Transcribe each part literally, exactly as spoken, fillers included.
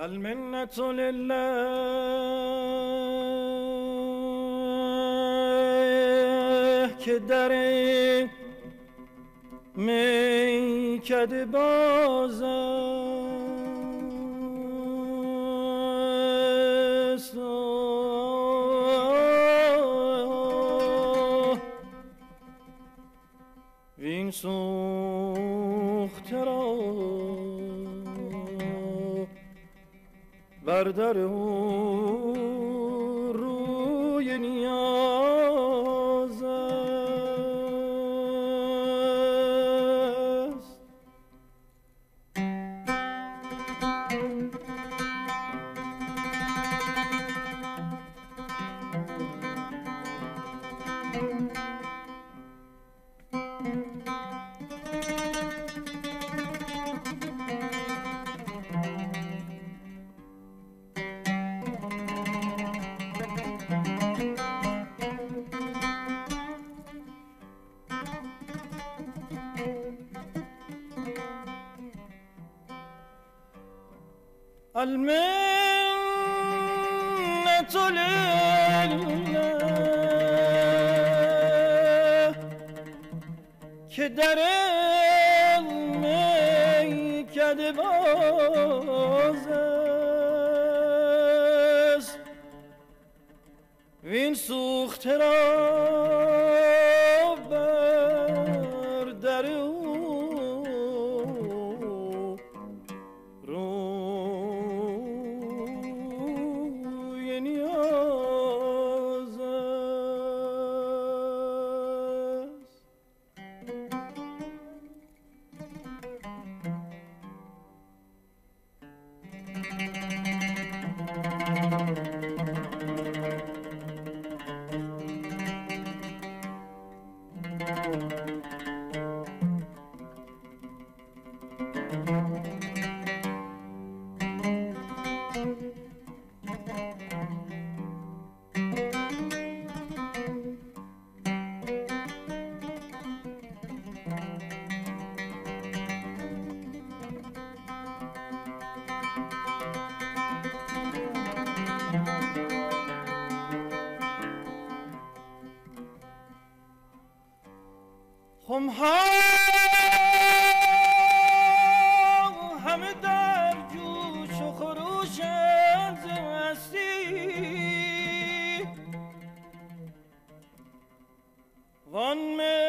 المنة لله که در میکده باز است وین سوخته را بر در او روی نیاز است. المنة لله که در میکده باز است وین سوخته را بر در او خمها همه در جوش و خروش هستی وان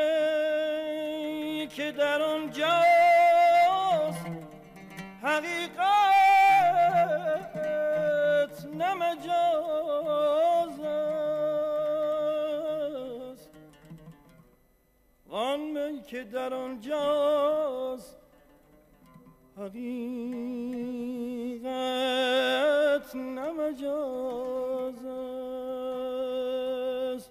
می که در آنجاست حقیقت نه مجاز است وان می که در آنجاست حقیقت نه مجاز است.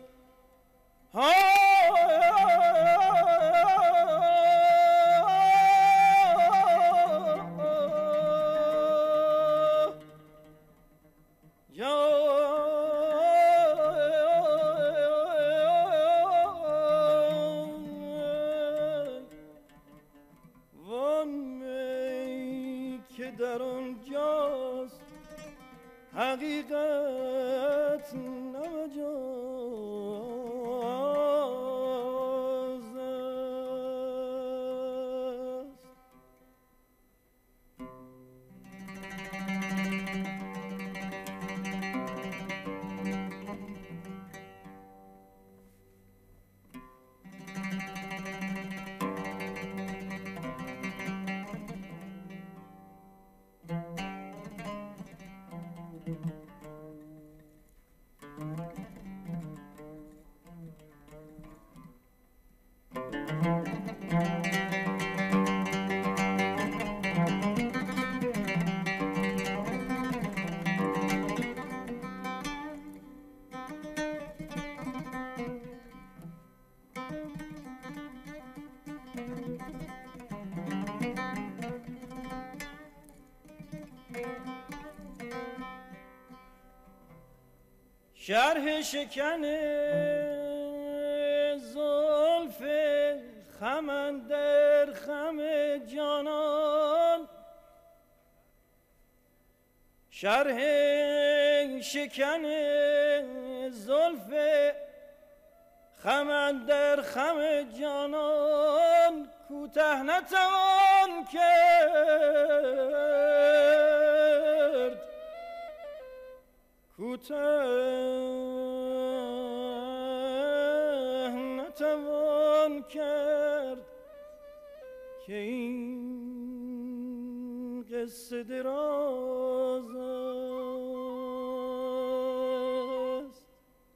در آنجاست حقیقت نمجاز است. شرح شکن زلف خم در خم جانان شرح شکن زلف خم در خم جانان کوته نتوان کرد، کوته نتوان کرد که این قصه دراز است.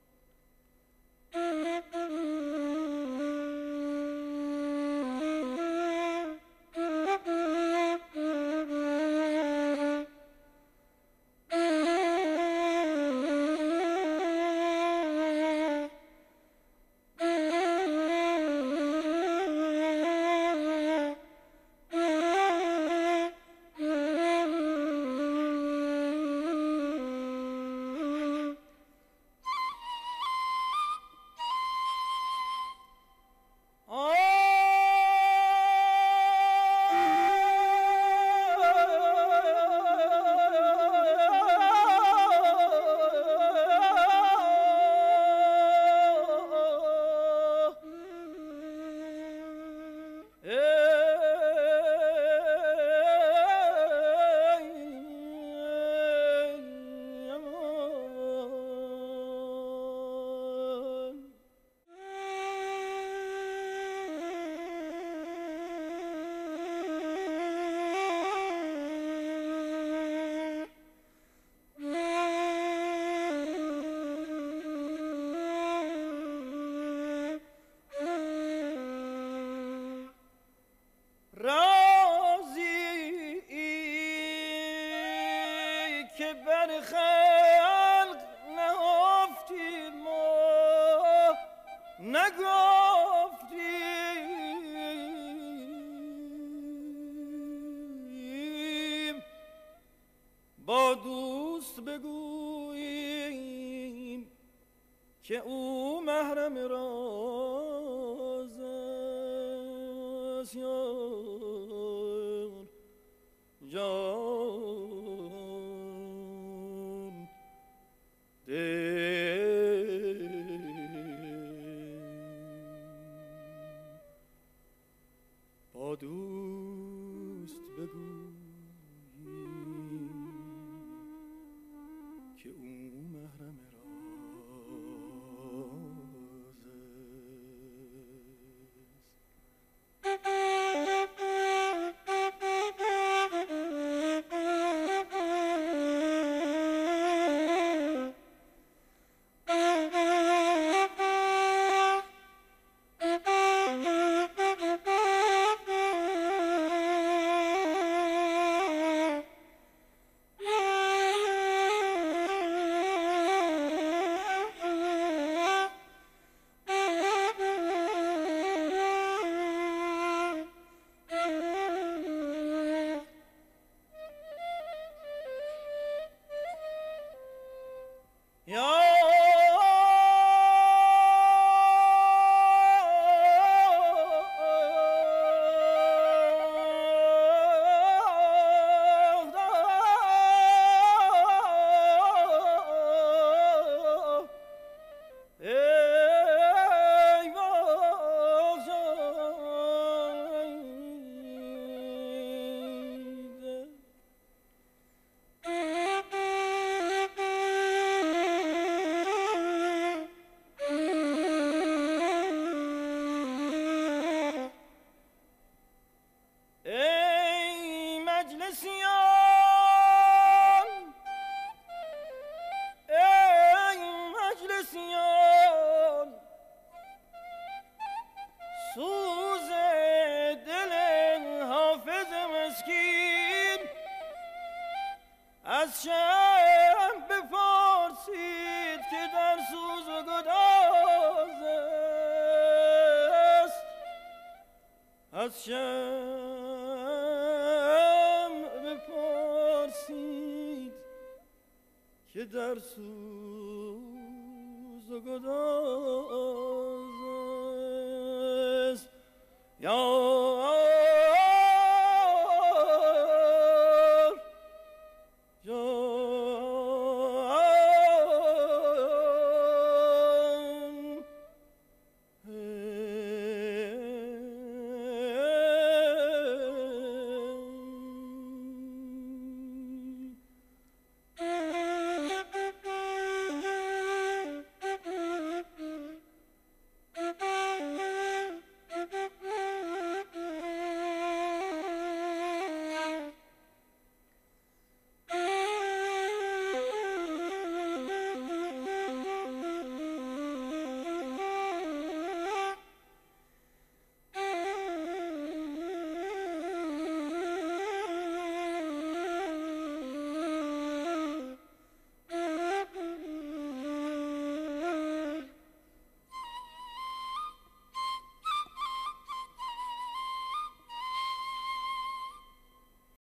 نگفتیم با دوست بگوییم که او محرم راز است. یار جان دل با دوست بگوییم که او محرم راز از شم بپرسید که در سوز و گداز است. از شم بپرسید که در سوز و گداز است. یا